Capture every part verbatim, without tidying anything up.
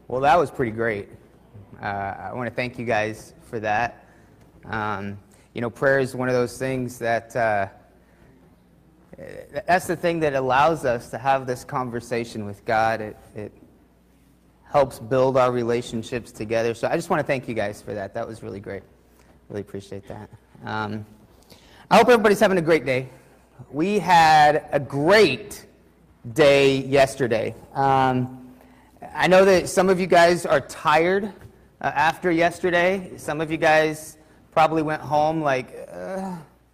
Well, that was pretty great. Uh, I want to thank you guys for that. Um, you know, prayer is one of those things that, uh, that's the thing that allows us to have this conversation with God. It, it helps build our relationships together. So I just want to thank you guys for that. That was really great. Really appreciate that. Um, I hope everybody's having a great day. We had a great day yesterday. Um, I know that some of you guys are tired uh, after yesterday. Some of you guys probably went home like, uh,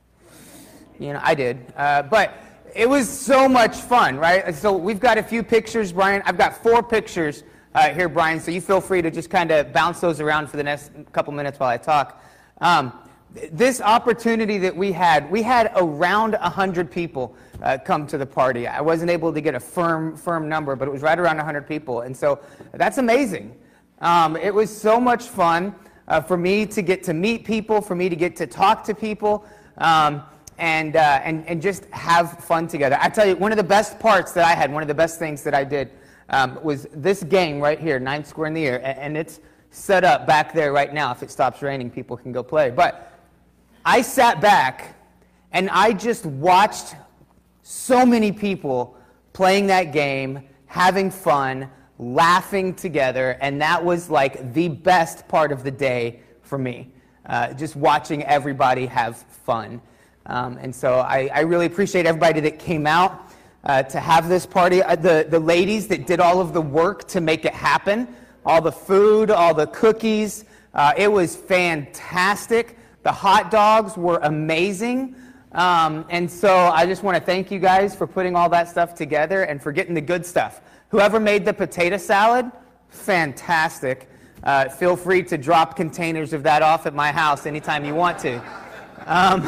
you know, I did. Uh, but it was so much fun, right? So we've got a few pictures, Brian. I've got four pictures uh, here, Brian, so you feel free to just kind of bounce those around for the next couple minutes while I talk. Um, this opportunity that we had, we had around one hundred people uh, come to the party. I wasn't able to get a firm firm number, but it was right around one hundred people, and so that's amazing. Um, it was so much fun uh, for me to get to meet people, for me to get to talk to people, um, and, uh, and, and just have fun together. I tell you, one of the best parts that I had, one of the best things that I did um, was this game right here, Nine Square in the Air, and, and it's set up back there right now. If it stops raining, people can go play. But I sat back and I just watched so many people playing that game, having fun, laughing together, and that was like the best part of the day for me, uh, just watching everybody have fun. Um, and so I, I really appreciate everybody that came out uh, to have this party. Uh, the, the ladies that did all of the work to make it happen, all the food, all the cookies, uh, it was fantastic. The hot dogs were amazing. Um, and so I just want to thank you guys for putting all that stuff together and for getting the good stuff. Whoever made the potato salad, fantastic. Uh, feel free to drop containers of that off at my house anytime you want to. Um,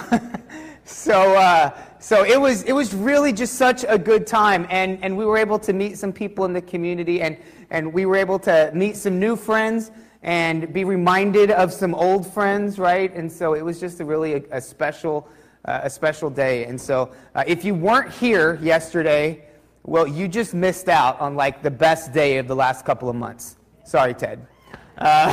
so uh, so it was it was really just such a good time, and, and we were able to meet some people in the community, and, and we were able to meet some new friends and be reminded of some old friends, right? And so it was just a really a, a special uh, a special day. And so uh, if you weren't here yesterday, well, you just missed out on like the best day of the last couple of months. Sorry, Ted. Uh,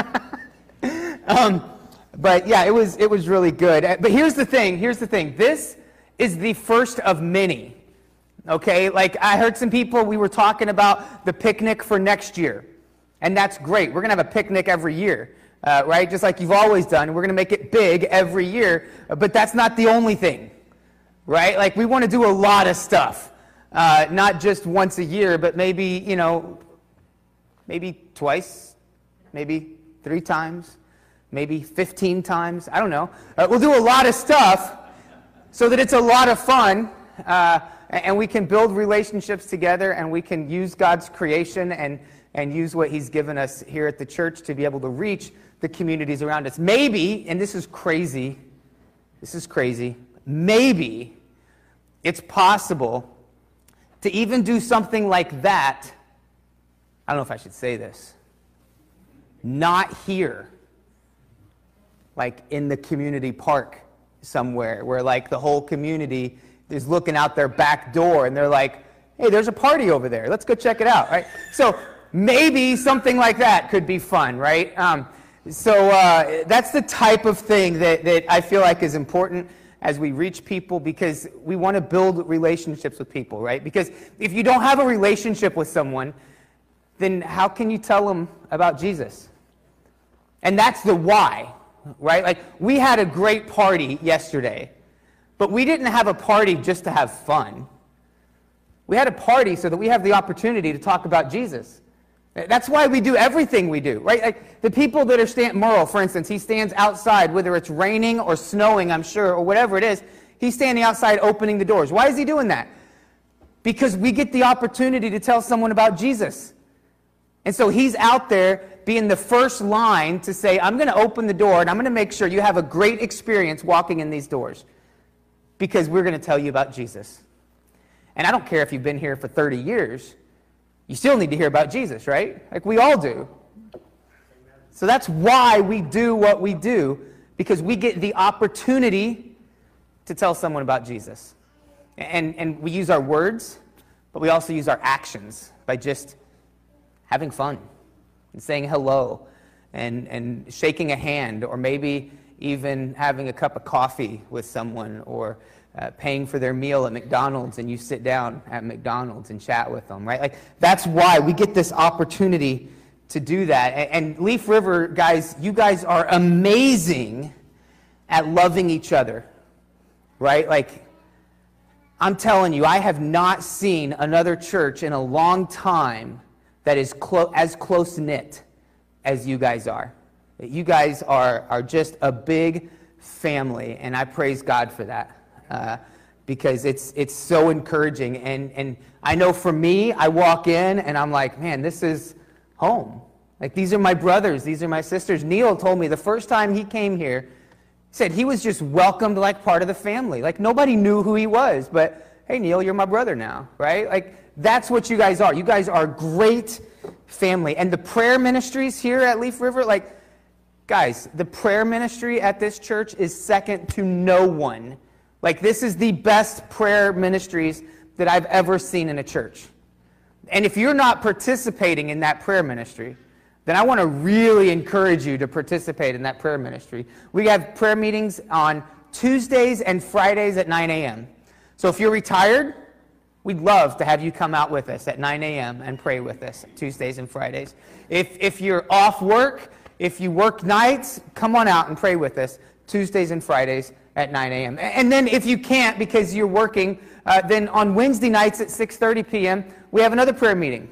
um, but yeah, it was it was really good. But here's the thing. Here's the thing. This is the first of many. Okay, like I heard some people. We were talking about the picnic for next year. And that's great. We're going to have a picnic every year, uh, right? Just like you've always done. We're going to make it big every year. But that's not the only thing, right? Like we want to do a lot of stuff. Uh, not just once a year, but maybe, you know, maybe twice, maybe three times, maybe fifteen times. I don't know. Uh, we'll do a lot of stuff so that it's a lot of fun. Uh, and we can build relationships together, and we can use God's creation and and use what he's given us here at the church to be able to reach the communities around us. Maybe, and this is crazy, this is crazy, maybe it's possible to even do something like that, I don't know if I should say this, not here, like in the community park somewhere, where like the whole community is looking out their back door and they're like, hey, there's a party over there, let's go check it out, right? So maybe something like that could be fun, right? Um, so uh, that's the type of thing that, that I feel like is important as we reach people, because we want to build relationships with people, right? Because if you don't have a relationship with someone, then how can you tell them about Jesus? And that's the why, right? Like, we had a great party yesterday, but we didn't have a party just to have fun. We had a party so that we have the opportunity to talk about Jesus. That's why we do everything we do, right? Like the people that are standing, Merle, for instance, he stands outside, whether it's raining or snowing, I'm sure, or whatever it is, he's standing outside opening the doors. Why is he doing that? Because we get the opportunity to tell someone about Jesus. And so he's out there being the first line to say, I'm going to open the door and I'm going to make sure you have a great experience walking in these doors, because we're going to tell you about Jesus. And I don't care if you've been here for thirty years, you still need to hear about Jesus, right? Like we all do. So that's why we do what we do, because we get the opportunity to tell someone about Jesus. And, and we use our words, but we also use our actions by just having fun, and saying hello and, and shaking a hand, or maybe even having a cup of coffee with someone, or uh, paying for their meal at McDonald's and you sit down at McDonald's and chat with them, right? Like, that's why we get this opportunity to do that. And, and Leaf River, guys, you guys are amazing at loving each other, right? Like, I'm telling you, I have not seen another church in a long time that is clo- as close-knit as you guys are. You guys are, are just a big family, and I praise God for that, uh, because it's it's so encouraging. And, and I know for me, I walk in, and I'm like, man, this is home. Like, these are my brothers, these are my sisters. Neil told me the first time he came here, he said he was just welcomed like part of the family. Like, nobody knew who he was, but, hey, Neil, you're my brother now, right? Like, that's what you guys are. You guys are great family. And the prayer ministries here at Leaf River, like, guys, the prayer ministry at this church is second to no one. Like, this is the best prayer ministries that I've ever seen in a church. And if you're not participating in that prayer ministry, then I want to really encourage you to participate in that prayer ministry. We have prayer meetings on Tuesdays and Fridays at nine a.m. So if you're retired, we'd love to have you come out with us at nine a.m. and pray with us Tuesdays and Fridays. If, if you're off work, if you work nights, come on out and pray with us Tuesdays and Fridays at nine a.m. And then if you can't because you're working, uh, then on Wednesday nights at six thirty p.m., we have another prayer meeting.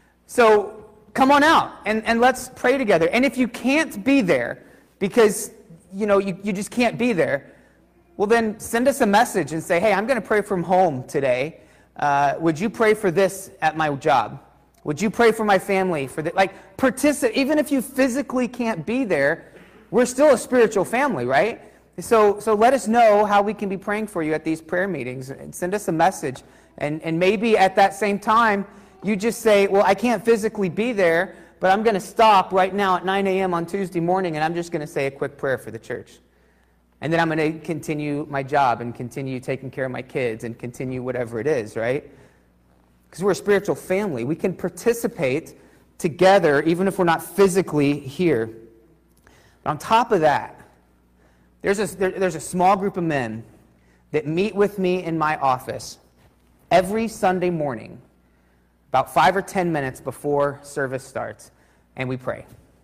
So come on out and, and let's pray together. And if you can't be there because, you know, you, you just can't be there, well, then send us a message and say, hey, I'm going to pray from home today. Uh, would you pray for this at my job? Would you pray for my family? For the, like, participate. Even if you physically can't be there, we're still a spiritual family, right? So, so let us know how we can be praying for you at these prayer meetings. And send us a message. And, and maybe at that same time, you just say, well, I can't physically be there, but I'm going to stop right now at nine a.m. on Tuesday morning, and I'm just going to say a quick prayer for the church. And then I'm going to continue my job and continue taking care of my kids and continue whatever it is, right? Because we're a spiritual family. We can participate together even if we're not physically here. But on top of that, there's a, there, there's a small group of men that meet with me in my office every Sunday morning, about five or ten minutes before service starts, and we pray.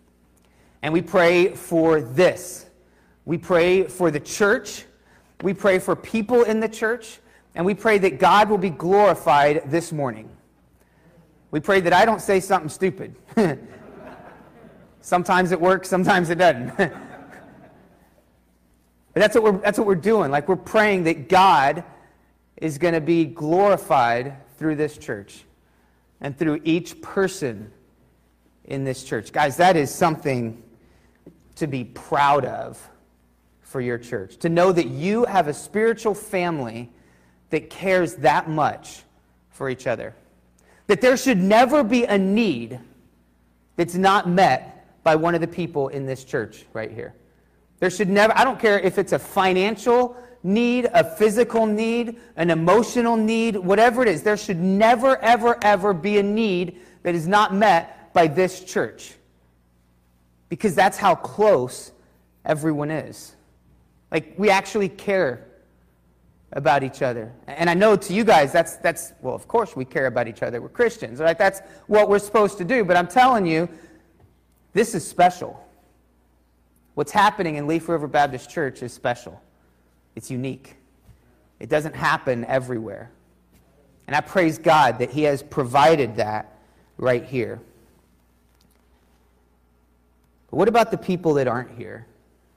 And we pray for this. We pray for the church. We pray for people in the church. And we pray that God will be glorified this morning. We pray that I don't say something stupid. Sometimes it works, sometimes it doesn't. But that's what we're that's what we're doing. Like, we're praying that God is going to be glorified through this church and through each person in this church. Guys, that is something to be proud of for your church. To know that you have a spiritual family that cares that much for each other. That there should never be a need that's not met by one of the people in this church right here. There should never, I don't care if it's a financial need, a physical need, an emotional need, whatever it is, there should never, ever, ever be a need that is not met by this church. Because that's how close everyone is. Like, we actually care about each other. And I know to you guys, that's, that's well, of course we care about each other. We're Christians, right? That's what we're supposed to do. But I'm telling you, this is special. What's happening in Leaf River Baptist Church is special. It's unique. It doesn't happen everywhere. And I praise God that He has provided that right here. But what about the people that aren't here?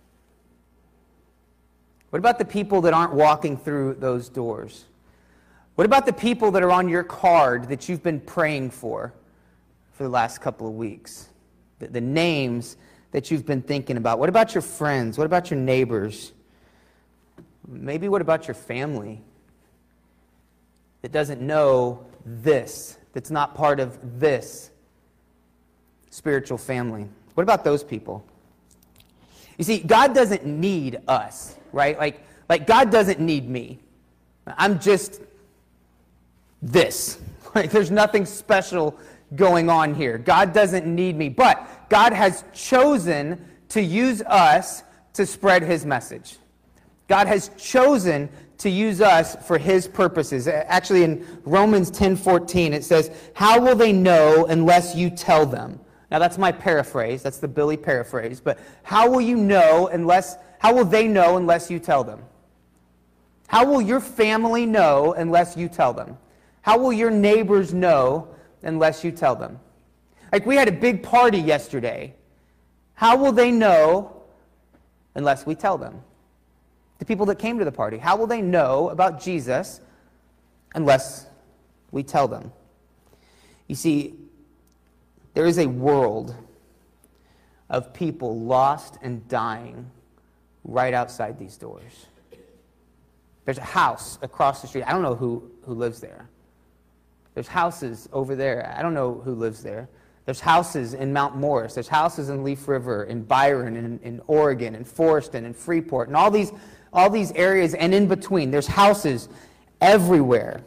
What about the people that aren't walking through those doors? What about the people that are on your card that you've been praying for for the last couple of weeks? The, the names that you've been thinking about. What about your friends? What about your neighbors? Maybe what about your family that doesn't know this, that's not part of this spiritual family? What about those people? You see, God doesn't need us, right? Like, like God doesn't need me. I'm just this. Like, there's nothing special going on here. God doesn't need me. But God has chosen to use us to spread his message. God has chosen to use us for his purposes. Actually, in Romans ten fourteen, it says, how will they know unless you tell them? Now, that's my paraphrase. That's the Billy paraphrase. But how will you know unless, how will they know unless you tell them? How will your family know unless you tell them? How will your neighbors know unless you tell them? Like, we had a big party yesterday. How will they know unless we tell them? The people that came to the party, how will they know about Jesus unless we tell them? You see, there is a world of people lost and dying right outside these doors. There's a house across the street. I don't know who, who lives there. There's houses over there. I don't know who lives there. There's houses in Mount Morris. There's houses in Leaf River, in Byron, in, in Oregon, in Foreston, in Freeport, and all these, all these areas and in between. There's houses everywhere.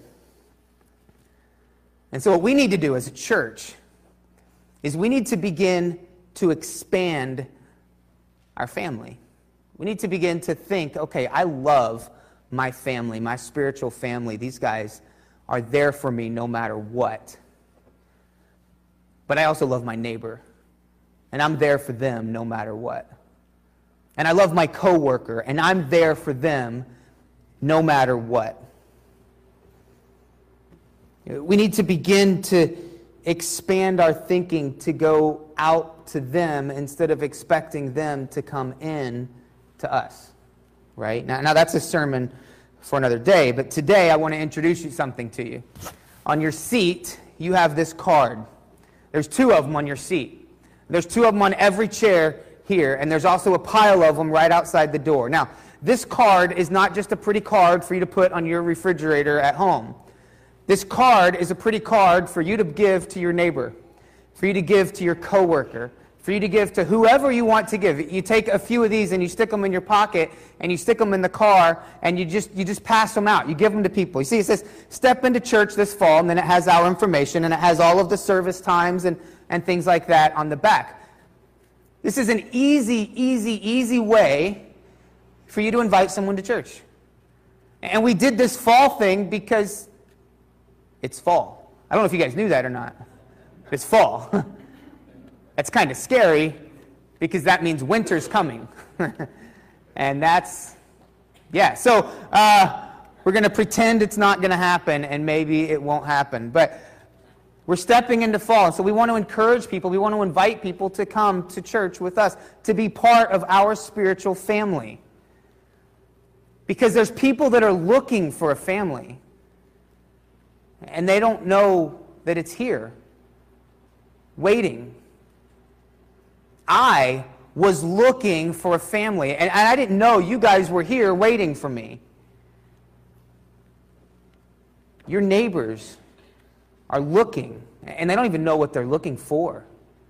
And so what we need to do as a church is we need to begin to expand our family. We need to begin to think, okay, I love my family, my spiritual family. These guys are there for me no matter what. But I also love my neighbor, and I'm there for them no matter what. And I love my coworker, and I'm there for them no matter what. We need to begin to expand our thinking to go out to them instead of expecting them to come in to us, right? Now, now that's a sermon for another day, but today I want to introduce you something to you. On your seat, you have this card. There's two of them on your seat. There's two of them on every chair here, and there's also a pile of them right outside the door. Now, this card is not just a pretty card for you to put on your refrigerator at home. This card is a pretty card for you to give to your neighbor, for you to give to your coworker, for you to give to whoever you want to give. You take a few of these and you stick them in your pocket and you stick them in the car and you just you just pass them out. You give them to people. You see, it says, step into church this fall, and then it has our information and it has all of the service times and, and things like that on the back. This is an easy, easy, easy way for you to invite someone to church. And we did this fall thing because it's fall. I don't know if you guys knew that or not. It's fall. That's kind of scary because that means winter's coming. And that's, yeah. So uh, we're going to pretend it's not going to happen, and maybe it won't happen. But we're stepping into fall, and so we want to encourage people. We want to invite people to come to church with us, to be part of our spiritual family. Because there's people that are looking for a family, and they don't know that it's here, waiting. I was looking for a family, and I didn't know you guys were here waiting for me. Your neighbors are looking, and they don't even know what they're looking for.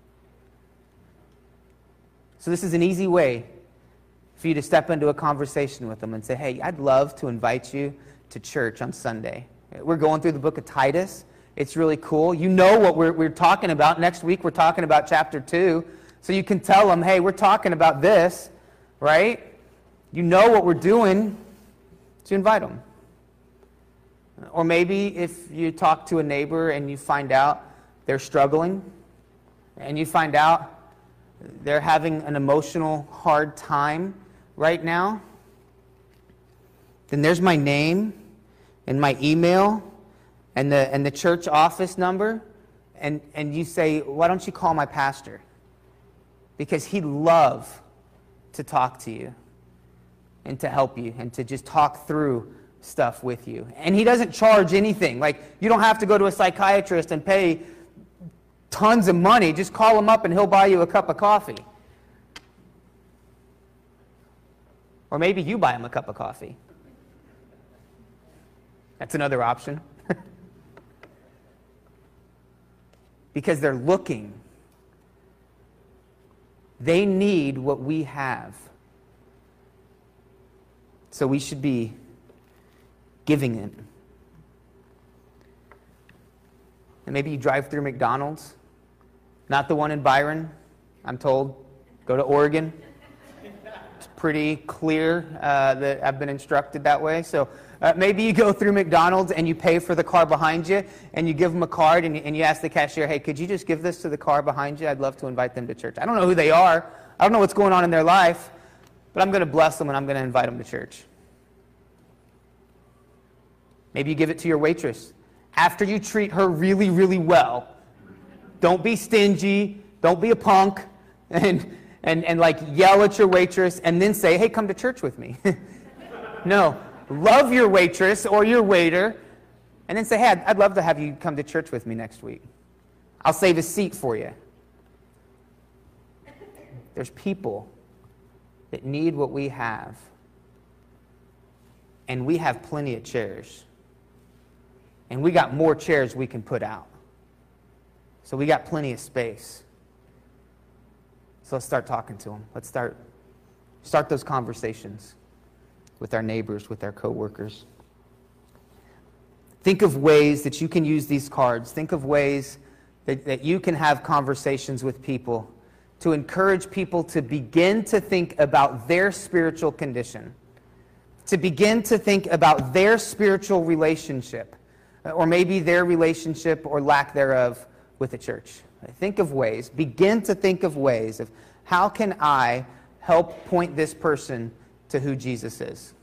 So this is an easy way for you to step into a conversation with them and say, hey, I'd love to invite you to church on Sunday. We're going through the book of Titus. It's really cool. You know what we're, we're talking about. Next week we're talking about chapter two. So you can tell them, hey, we're talking about this, right? You know what we're doing, so you invite them. Or maybe if you talk to a neighbor and you find out they're struggling, and you find out they're having an emotional hard time right now, then there's my name and my email and the and the church office number, and, and you say, why don't you call my pastor? Because he'd love to talk to you and to help you and to just talk through stuff with you. And he doesn't charge anything. Like, you don't have to go to a psychiatrist and pay tons of money. Just call him up and he'll buy you a cup of coffee. Or maybe you buy him a cup of coffee. That's another option. Because they're looking. They need what we have. So we should be giving it. And maybe you drive through McDonald's. Not the one in Byron, I'm told. Go to Oregon. It's pretty clear uh, that I've been instructed that way. So uh, maybe you go through McDonald's and you pay for the car behind you, and you give them a card, and you, and you ask the cashier, hey, could you just give this to the car behind you? I'd love to invite them to church. I don't know who they are. I don't know what's going on in their life, but I'm going to bless them and I'm going to invite them to church. Maybe you give it to your waitress. After you treat her really, really well, don't be stingy, don't be a punk, and, and, and like yell at your waitress and then say, hey, come to church with me. No, love your waitress or your waiter, and then say, hey, I'd, I'd love to have you come to church with me next week. I'll save a seat for you. There's people that need what we have, and we have plenty of chairs. And we got more chairs we can put out. So we got plenty of space. So let's start talking to them. Let's start, start those conversations with our neighbors, with our coworkers. Think of ways that you can use these cards. Think of ways that, that you can have conversations with people to encourage people to begin to think about their spiritual condition, to begin to think about their spiritual relationship, or maybe their relationship or lack thereof with the church. Think of ways, begin to think of ways of how can I help point this person to who Jesus is.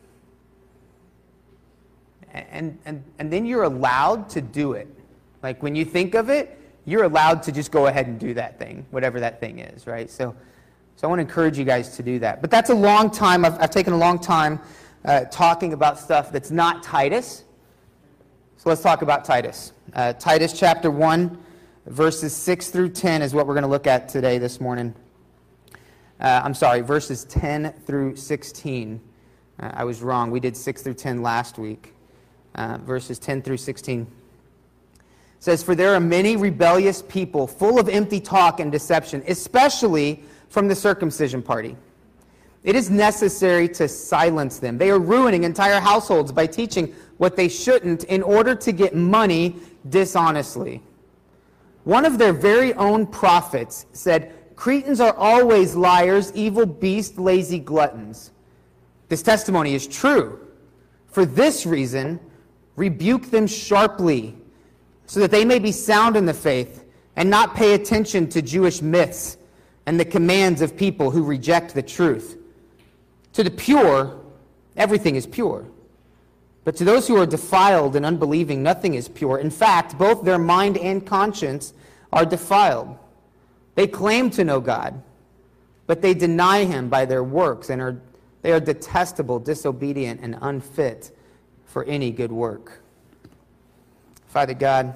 And, and, and then you're allowed to do it. Like when you think of it, you're allowed to just go ahead and do that thing, whatever that thing is, right? So, so I want to encourage you guys to do that. But that's a long time. I've, I've taken a long time uh, talking about stuff that's not Titus. So let's talk about Titus. Uh, Titus chapter one, verses six through ten is what we're going to look at today, this morning. Uh, I'm sorry, verses ten through sixteen. Uh, I was wrong. We did six through ten last week. Uh, verses ten through sixteen. It says, for there are many rebellious people full of empty talk and deception, especially from the circumcision party. It is necessary to silence them. They are ruining entire households by teaching what they shouldn't in order to get money dishonestly. One of their very own prophets said, Cretans are always liars, evil beasts, lazy gluttons. This testimony is true. For this reason, rebuke them sharply, so that they may be sound in the faith and not pay attention to Jewish myths and the commands of people who reject the truth. To the pure, everything is pure. But to those who are defiled and unbelieving, nothing is pure. In fact, both their mind and conscience are defiled. They claim to know God, but they deny him by their works, and are they are detestable, disobedient, and unfit for any good work. Father God,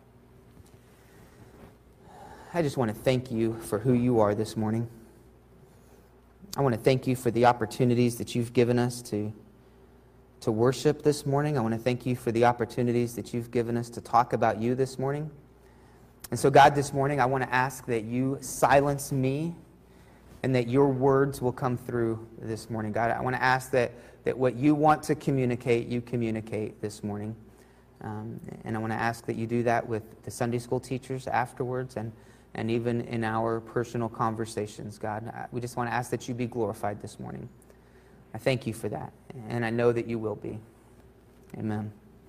I just want to thank you for who you are this morning. I want to thank you for the opportunities that you've given us to, to worship this morning. I want to thank you for the opportunities that you've given us to talk about you this morning. And so, God, this morning, I want to ask that you silence me and that your words will come through this morning. God, I want to ask that, that what you want to communicate, you communicate this morning. Um, and I want to ask that you do that with the Sunday school teachers afterwards and, and even in our personal conversations, God. We just want to ask that you be glorified this morning. I thank you for that, and I know that you will be. Amen.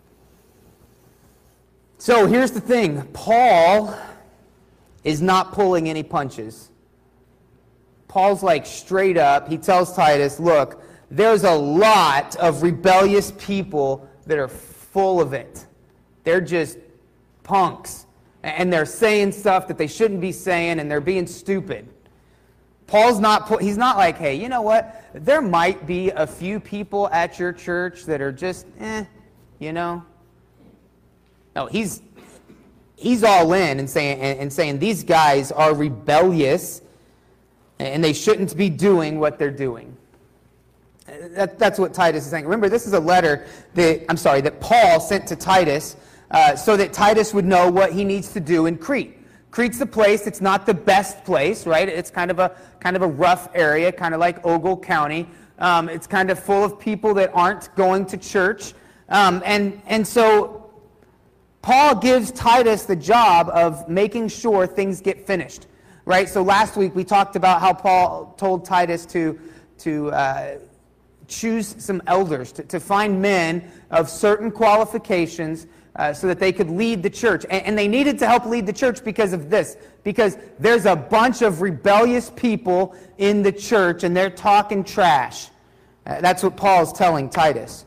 So here's the thing. Paul is not pulling any punches. Paul's like straight up. He tells Titus, look, there's a lot of rebellious people that are full of it. They're just punks. And they're saying stuff that they shouldn't be saying, and they're being stupid. Paul's not, he's not like, hey, you know what? There might be a few people at your church that are just, eh, you know? No, he's he's all in and saying, and, and saying these guys are rebellious, and they shouldn't be doing what they're doing. That, that's what Titus is saying. Remember, this is a letter that, I'm sorry, that Paul sent to Titus uh, so that Titus would know what he needs to do in Crete. Crete's the place. It's not the best place, right? It's kind of a kind of a rough area, kind of like Ogle County. Um, it's kind of full of people that aren't going to church. Um, and, and so Paul gives Titus the job of making sure things get finished, right? So last week we talked about how Paul told Titus to, to uh, choose some elders, to, to find men of certain qualifications uh, so that they could lead the church. And, and they needed to help lead the church because of this, because there's a bunch of rebellious people in the church and they're talking trash. Uh, that's what Paul's telling Titus.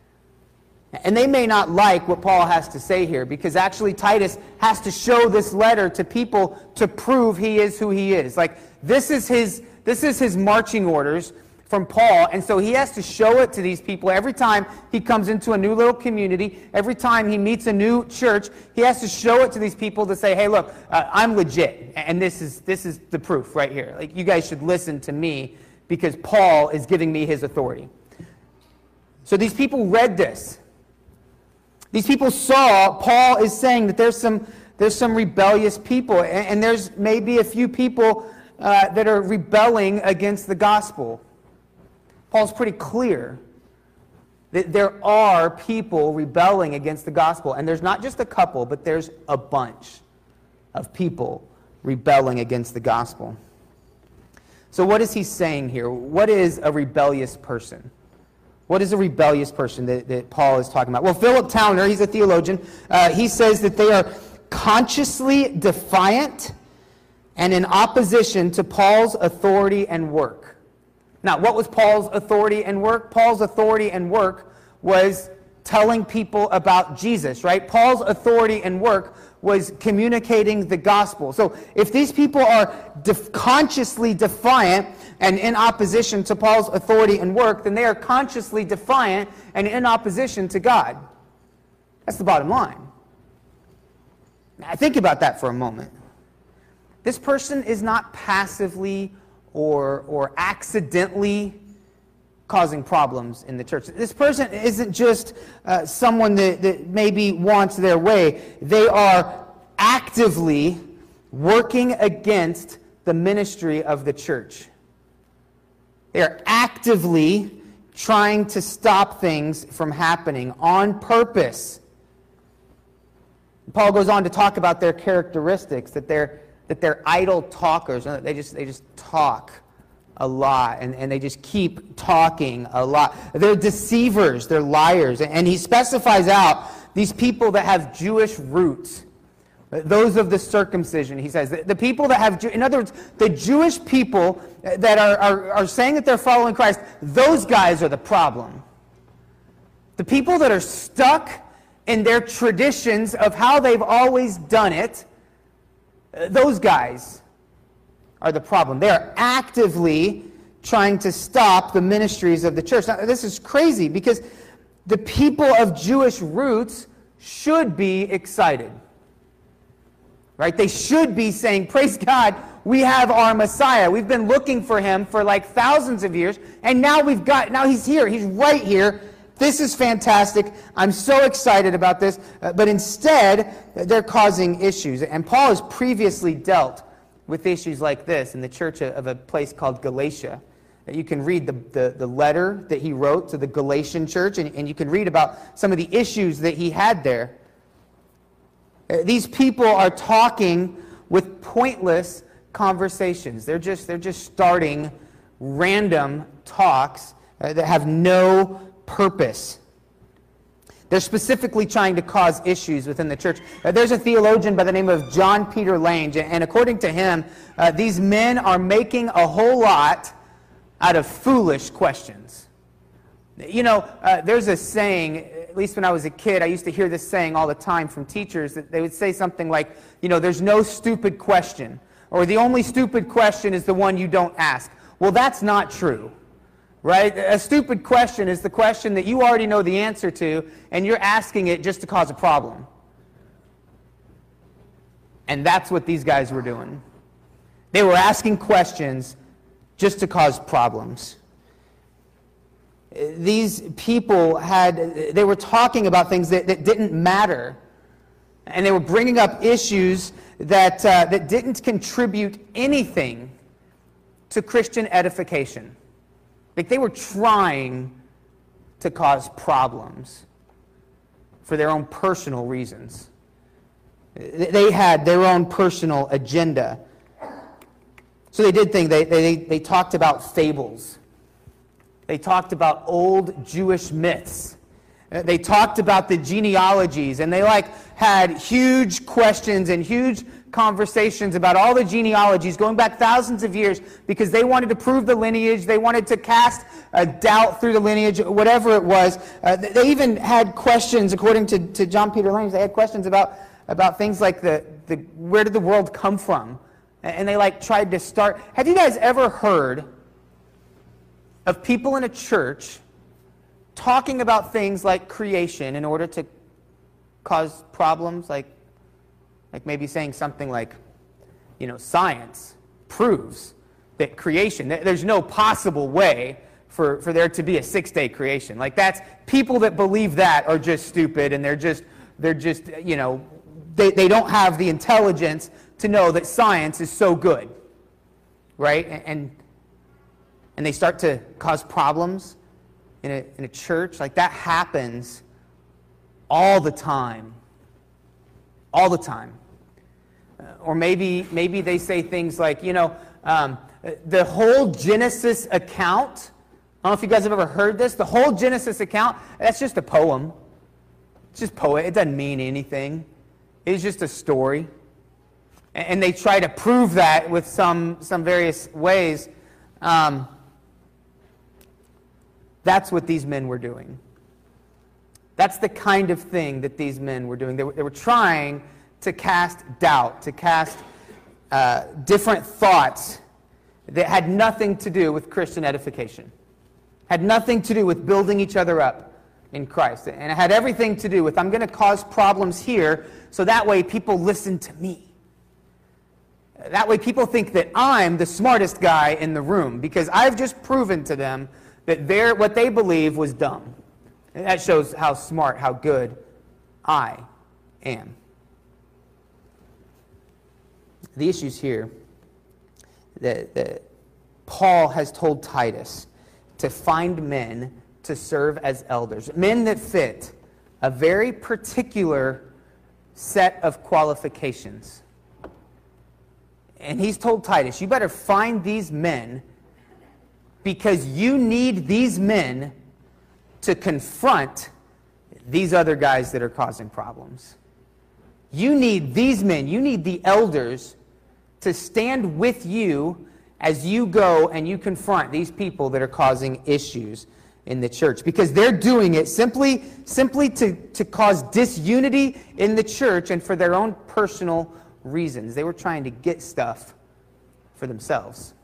And they may not like what Paul has to say here, because actually Titus has to show this letter to people to prove he is who he is. Like, this is his, this is his marching orders from Paul, and so he has to show it to these people every time he comes into a new little community, every time he meets a new church. He has to show it to these people to say, hey, look, uh, I'm legit, and this is, this is the proof right here. Like, you guys should listen to me because Paul is giving me his authority. So these people read this. These people saw Paul is saying that there's some, there's some rebellious people, and, and there's maybe a few people uh, that are rebelling against the gospel. Paul's pretty clear that there are people rebelling against the gospel, and there's not just a couple, but there's a bunch of people rebelling against the gospel. So what is he saying here? What is a rebellious person? What is a rebellious person that, that Paul is talking about? Well, Philip Towner, he's a theologian, uh, he says that they are consciously defiant and in opposition to Paul's authority and work. Now, what was Paul's authority and work? Paul's authority and work was telling people about Jesus, right? Paul's authority and work was communicating the gospel. So if these people are def- consciously defiant and in opposition to Paul's authority and work, then they are consciously defiant and in opposition to God. That's the bottom line. Now, think about that for a moment. This person is not passively or, or accidentally causing problems in the church. This person isn't just uh, someone that, that maybe wants their way. They are actively working against the ministry of the church. They are actively trying to stop things from happening on purpose. Paul goes on to talk about their characteristics, that they're that they're idle talkers. They just they just talk a lot, and, and they just keep talking a lot. They're deceivers, they're liars. And he specifies out these people that have Jewish roots, those of the circumcision, he says. The, the people that have, in other words, the Jewish people that are, are, are saying that they're following Christ, those guys are the problem. The people that are stuck in their traditions of how they've always done it, those guys are the problem. They are actively trying to stop the ministries of the church. Now, this is crazy because the people of Jewish roots should be excited. Right? They should be saying, praise God, we have our Messiah. We've been looking for him for like thousands of years, and now we've got, now he's here. He's right here. This is fantastic. I'm so excited about this. Uh, but instead, they're causing issues. And Paul has previously dealt with issues like this in the church of a place called Galatia. You can read the, the, the letter that he wrote to the Galatian church, and, and you can read about some of the issues that he had there. Uh, these people are talking with pointless conversations. They're just, they're just starting random talks uh, that have no purpose. They're specifically trying to cause issues within the church. Uh, there's a theologian by the name of John Peter Lange, and according to him, uh, these men are making a whole lot out of foolish questions. You know, uh, there's a saying, at least when I was a kid, I used to hear this saying all the time from teachers, that they would say something like, you know, there's no stupid question, or the only stupid question is the one you don't ask. Well, that's not true. Right? A stupid question is the question that you already know the answer to, and you're asking it just to cause a problem. And that's what these guys were doing. They were asking questions just to cause problems. These people had, they were talking about things that, that didn't matter. And they were bringing up issues that, uh, that didn't contribute anything to Christian edification. Like, they were trying to cause problems for their own personal reasons. They had their own personal agenda. So they did things. They, they, they talked about fables. They talked about old Jewish myths. They talked about the genealogies, and they like had huge questions and huge conversations about all the genealogies going back thousands of years because they wanted to prove the lineage. They wanted to cast a doubt through the lineage, whatever it was. Uh, they even had questions, according to, to John Peter Lanes, they had questions about, about things like the, the where did the world come from? And they like tried to start. Have you guys ever heard of people in a church talking about things like creation in order to cause problems, like like maybe saying something like, you know, science proves that creation, there's no possible way for, for there to be a six-day creation. Like that's, people that believe that are just stupid, and they're just, they're just, you know, they, they don't have the intelligence to know that science is so good, right? And, and they start to cause problems in a, in a church. Like that happens all the time. All the time. Uh, or maybe maybe they say things like, you know, um, the whole Genesis account, I don't know if you guys have ever heard this, the whole Genesis account, that's just a poem. It's just poet. It doesn't mean anything. It's just a story. And, and they try to prove that with some, some various ways. Um, that's what these men were doing. That's the kind of thing that these men were doing. They were, they were trying to cast doubt, to cast uh, different thoughts that had nothing to do with Christian edification, had nothing to do with building each other up in Christ. And it had everything to do with, I'm going to cause problems here, so that way people listen to me. That way people think that I'm the smartest guy in the room, because I've just proven to them that they're, what they believe was dumb. And that shows how smart, how good I am. The issues here that, that Paul has told Titus to find men to serve as elders, men that fit a very particular set of qualifications. And he's told Titus, you better find these men, because you need these men to confront these other guys that are causing problems. You need these men, you need the elders to stand with you as you go and you confront these people that are causing issues in the church. Because they're doing it simply, simply to, to cause disunity in the church and for their own personal reasons. They were trying to get stuff for themselves.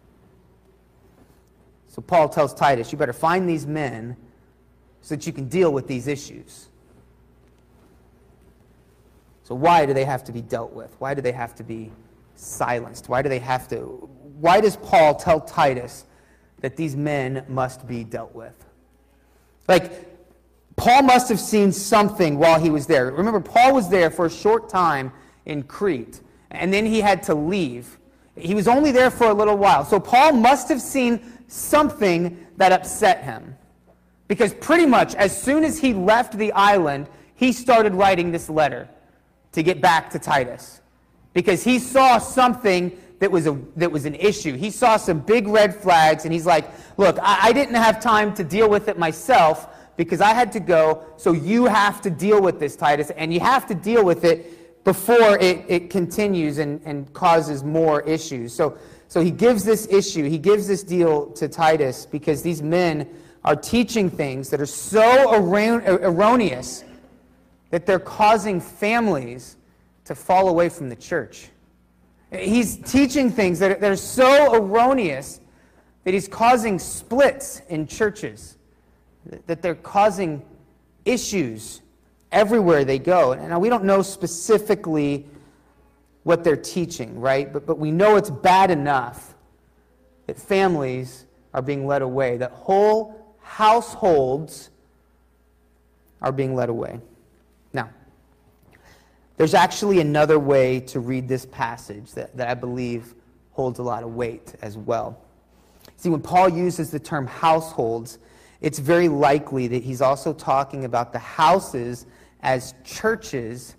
So Paul tells Titus, you better find these men so that you can deal with these issues. So why do they have to be dealt with? Why do they have to be silenced? Why do they have to... Why does Paul tell Titus that these men must be dealt with? Like, Paul must have seen something while he was there. Remember, Paul was there for a short time in Crete, and then he had to leave. He was only there for a little while. So Paul must have seen something that upset him. Because pretty much as soon as he left the island, he started writing this letter to get back to Titus. Because he saw something that was, a, that was an issue. He saw some big red flags, and he's like, look, I, I didn't have time to deal with it myself because I had to go, so you have to deal with this, Titus, and you have to deal with it before it, it continues and, and causes more issues. So, so he gives this issue, he gives this deal to Titus because these men are teaching things that are so erroneous that they're causing families to fall away from the church. He's teaching things that are so erroneous that he's causing splits in churches, that they're causing issues everywhere they go. And now we don't know specifically what they're teaching, right? But, but we know it's bad enough that families are being led away, that whole households are being led away. Now, there's actually another way to read this passage that, that I believe holds a lot of weight as well. See, when Paul uses the term households, it's very likely that he's also talking about the houses as churches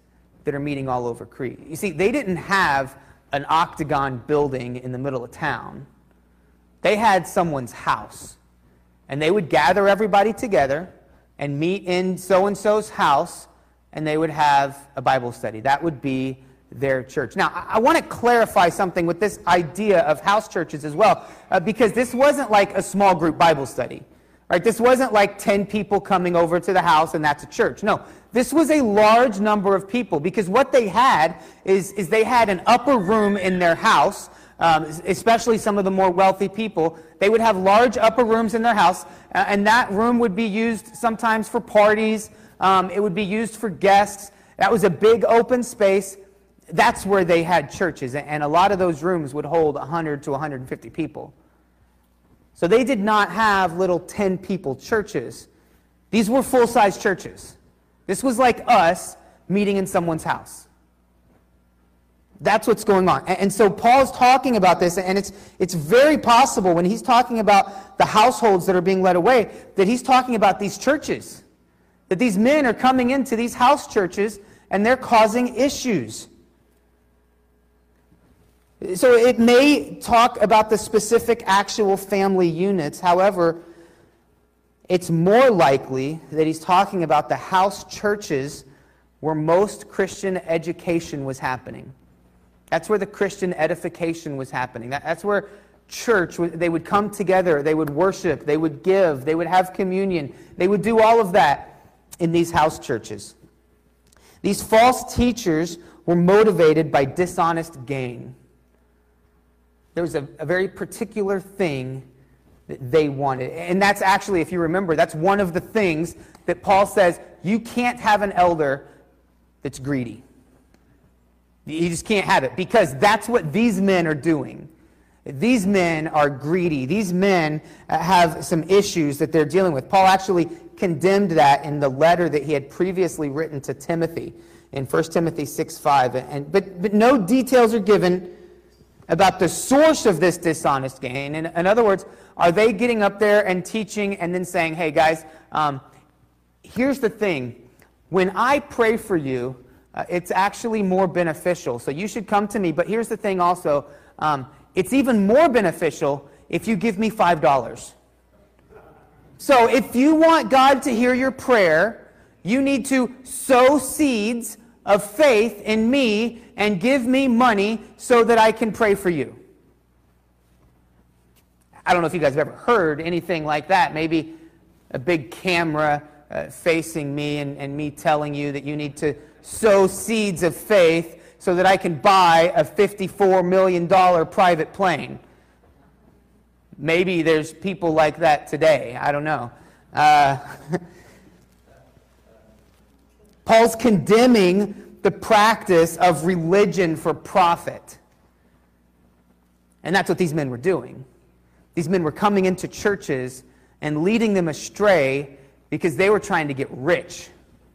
that are meeting all over Crete. You see, they didn't have an octagon building in the middle of town. They had someone's house. And they would gather everybody together and meet in so-and-so's house, and they would have a Bible study. That would be their church. Now, I, I want to clarify something with this idea of house churches as well, uh, because this wasn't like a small group Bible study. Right? This wasn't like ten people coming over to the house and that's a church. No, this was a large number of people, because what they had is, is they had an upper room in their house, um, especially some of the more wealthy people. They would have large upper rooms in their house, uh, and that room would be used sometimes for parties. Um, it would be used for guests. That was a big open space. That's where they had churches, and a lot of those rooms would hold one hundred to one hundred fifty people. So they did not have little ten-people churches. These were full-size churches. This was like us meeting in someone's house. That's what's going on. And so Paul's talking about this, and it's, it's very possible when he's talking about the households that are being led away, that he's talking about these churches. That these men are coming into these house churches, and they're causing issues. So it may talk about the specific actual family units. However, it's more likely that he's talking about the house churches where most Christian education was happening. That's where the Christian edification was happening. That's where church, they would come together, they would worship, they would give, they would have communion. They would do all of that in these house churches. These false teachers were motivated by dishonest gain. There was a, a very particular thing that they wanted. And that's actually, if you remember, that's one of the things that Paul says, you can't have an elder that's greedy. You just can't have it, because that's what these men are doing. These men are greedy. These men have some issues that they're dealing with. Paul actually condemned that in the letter that he had previously written to Timothy in First Timothy six five. And, but, but no details are given about the source of this dishonest gain. In, in other words, are they getting up there and teaching and then saying, hey guys, um, here's the thing. When I pray for you, uh, it's actually more beneficial. So you should come to me. But here's the thing also. Um, it's even more beneficial if you give me five dollars. So if you want God to hear your prayer, you need to sow seeds of faith in me and give me money so that I can pray for you. I don't know if you guys have ever heard anything like that. Maybe a big camera uh, facing me and, and me telling you that you need to sow seeds of faith so that I can buy a fifty-four million dollars private plane. Maybe there's people like that today. I don't know. Uh, Paul's condemning the practice of religion for profit. And that's what these men were doing. These men were coming into churches and leading them astray because they were trying to get rich.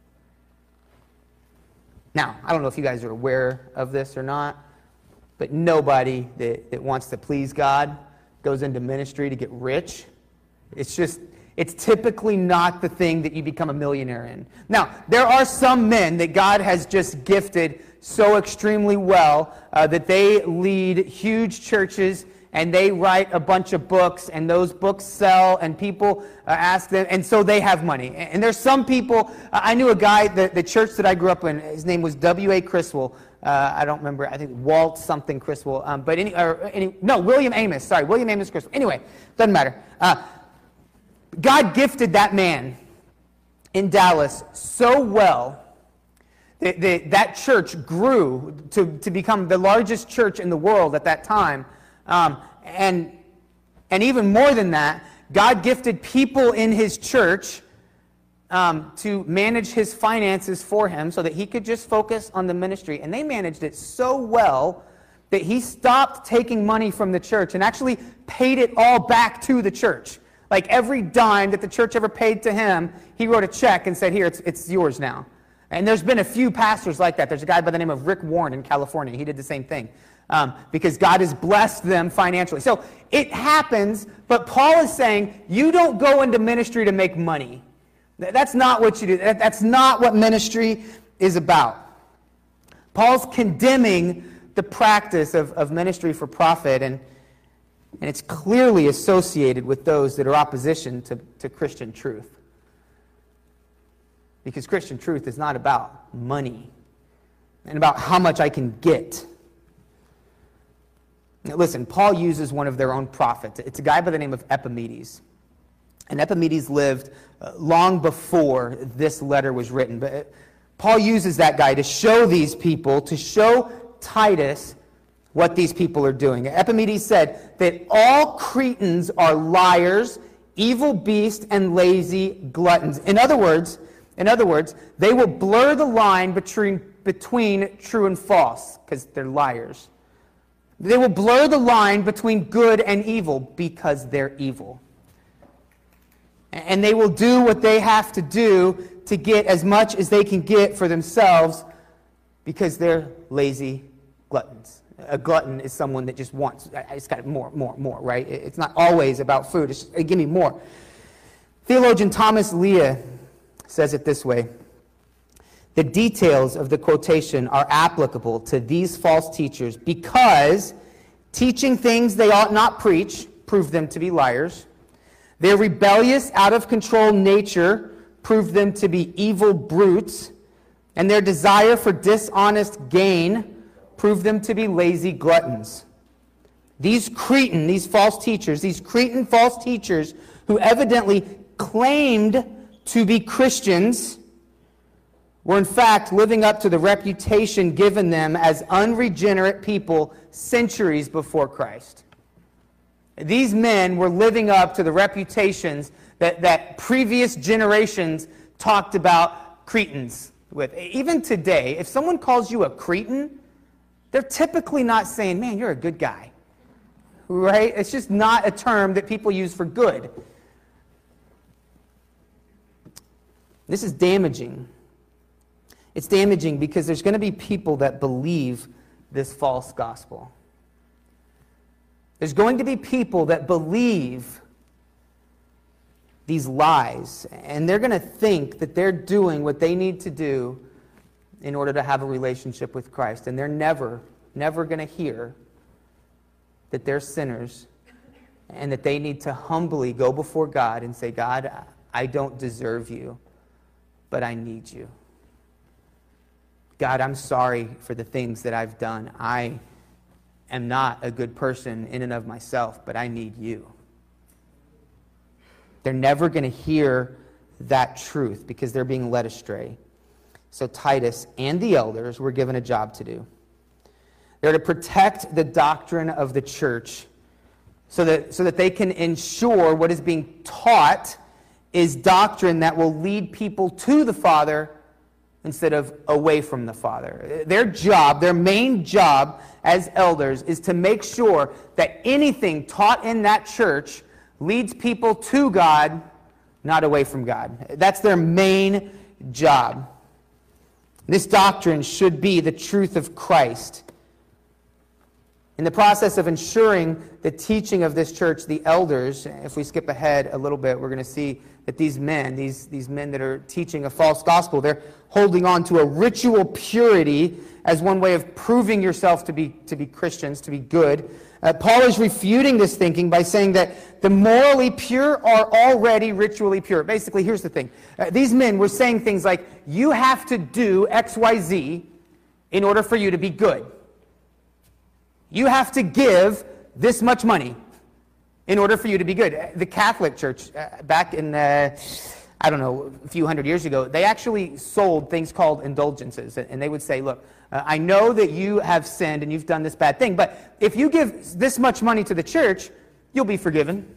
Now, I don't know if you guys are aware of this or not, but nobody that, that wants to please God goes into ministry to get rich. It's just, it's typically not the thing that you become a millionaire in. Now, there are some men that God has just gifted so extremely well uh, that they lead huge churches and they write a bunch of books, and those books sell, and people uh, ask them, and so they have money. And there's some people, uh, I knew a guy, the, the church that I grew up in, his name was W A Criswell. Uh, I don't remember, I think Walt something Criswell, um, but any, or any, no, William Amos, sorry, William Amos Criswell. Anyway, doesn't matter. Uh, God gifted that man in Dallas so well that, that that church grew to, to become the largest church in the world at that time. Um, and, and even more than that, God gifted people in his church um, to manage his finances for him so that he could just focus on the ministry. And they managed it so well that he stopped taking money from the church and actually paid it all back to the church. Like every dime that the church ever paid to him, he wrote a check and said, here, it's, it's yours now. And there's been a few pastors like that. There's a guy by the name of Rick Warren in California. He did the same thing. Um, because God has blessed them financially. So it happens, but Paul is saying, you don't go into ministry to make money. That's not what you do. That's not what ministry is about. Paul's condemning the practice of, of ministry for profit, and, and it's clearly associated with those that are opposition to, to Christian truth. Because Christian truth is not about money and about how much I can get. Now, listen, Paul uses one of their own prophets. It's a guy by the name of Epimedes. And Epimedes lived uh, long before this letter was written. But uh, Paul uses that guy to show these people, to show Titus what these people are doing. Epimedes said that all Cretans are liars, evil beasts, and lazy gluttons. In other words, in other words, they will blur the line between, between true and false, because they're liars. They will blur the line between good and evil because they're evil. And they will do what they have to do to get as much as they can get for themselves because they're lazy gluttons. A glutton is someone that just wants, it's got more, more, more, right? It's not always about food. It's just, give me more. Theologian Thomas Leah says it this way: the details of the quotation are applicable to these false teachers because teaching things they ought not preach prove them to be liars. Their rebellious, out-of-control nature proved them to be evil brutes, and their desire for dishonest gain proved them to be lazy gluttons. These Cretan, these false teachers, these Cretan false teachers who evidently claimed to be Christians were in fact living up to the reputation given them as unregenerate people centuries before Christ. These men were living up to the reputations that, that previous generations talked about Cretans with. Even today, if someone calls you a Cretan, they're typically not saying, man, you're a good guy. Right? It's just not a term that people use for good. This is damaging. It's damaging because there's going to be people that believe this false gospel. There's going to be people that believe these lies, and they're going to think that they're doing what they need to do in order to have a relationship with Christ. And they're never, never going to hear that they're sinners and that they need to humbly go before God and say, God, I don't deserve you, but I need you. God, I'm sorry for the things that I've done. I am not a good person in and of myself, but I need you. They're never going to hear that truth because they're being led astray. So Titus and the elders were given a job to do. They're to protect the doctrine of the church so that, so that they can ensure what is being taught is doctrine that will lead people to the Father instead of away from the Father. Their job, their main job as elders is to make sure that anything taught in that church leads people to God, not away from God. That's their main job. This doctrine should be the truth of Christ. In the process of ensuring the teaching of this church, the elders, if we skip ahead a little bit, we're going to see that these men, these, these men that are teaching a false gospel, they're holding on to a ritual purity as one way of proving yourself to be, to be Christians, to be good. Uh, Paul is refuting this thinking by saying that the morally pure are already ritually pure. Basically, here's the thing. Uh, these men were saying things like, you have to do X Y Z in order for you to be good. You have to give this much money in order for you to be good. The Catholic Church, uh, back in, uh, I don't know, a few hundred years ago, they actually sold things called indulgences. And they would say, look, uh, I know that you have sinned and you've done this bad thing, but if you give this much money to the church, you'll be forgiven.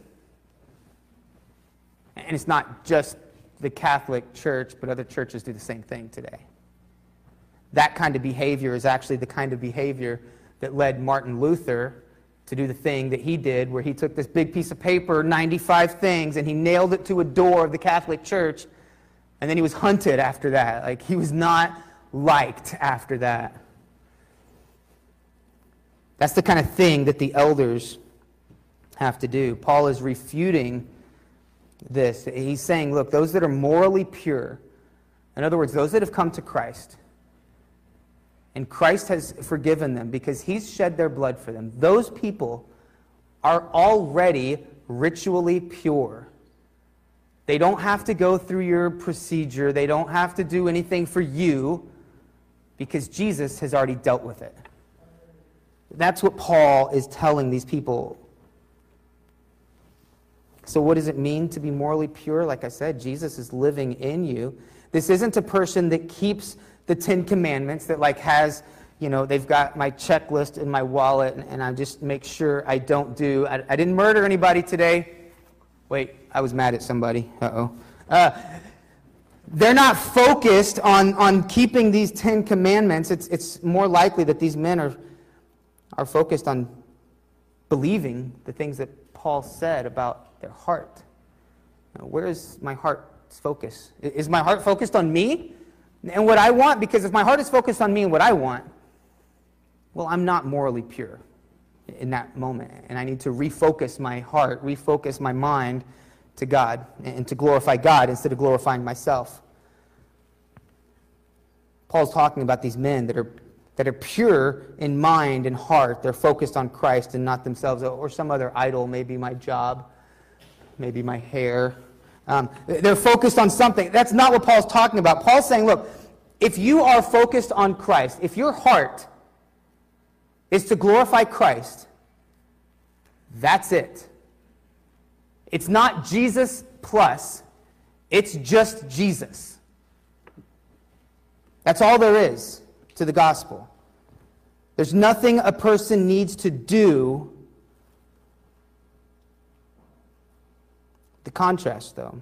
And it's not just the Catholic Church, but other churches do the same thing today. That kind of behavior is actually the kind of behavior that led Martin Luther to do the thing that he did, where he took this big piece of paper, ninety-five things, and he nailed it to a door of the Catholic Church, and then he was hunted after that. Like, he was not liked after that. That's the kind of thing that the elders have to do. Paul is refuting this. He's saying, look, those that are morally pure, in other words, those that have come to Christ, and Christ has forgiven them because he's shed their blood for them, those people are already ritually pure. They don't have to go through your procedure. They don't have to do anything for you because Jesus has already dealt with it. That's what Paul is telling these people. So what does it mean to be morally pure? Like I said, Jesus is living in you. This isn't a person that keeps the Ten Commandments, that like has, you know, they've got my checklist in my wallet, and, and I just make sure I don't do, I, I didn't murder anybody today. Wait, I was mad at somebody. Uh-oh. Uh, they're not focused on, on keeping these Ten Commandments. It's, it's more likely that these men are, are focused on believing the things that Paul said about their heart. You know, where is my heart's focus? Is my heart focused on me and what I want? Because if my heart is focused on me and what I want, well, I'm not morally pure in that moment. And I need to refocus my heart, refocus my mind to God and to glorify God instead of glorifying myself. Paul's talking about these men that are that are pure in mind and heart. They're focused on Christ and not themselves or some other idol, maybe my job, maybe my hair. Um, they're focused on something. That's not what Paul's talking about. Paul's saying, look, if you are focused on Christ, if your heart is to glorify Christ, that's it. It's not Jesus plus, it's just Jesus. That's all there is to the gospel. There's nothing a person needs to do. The contrast, though,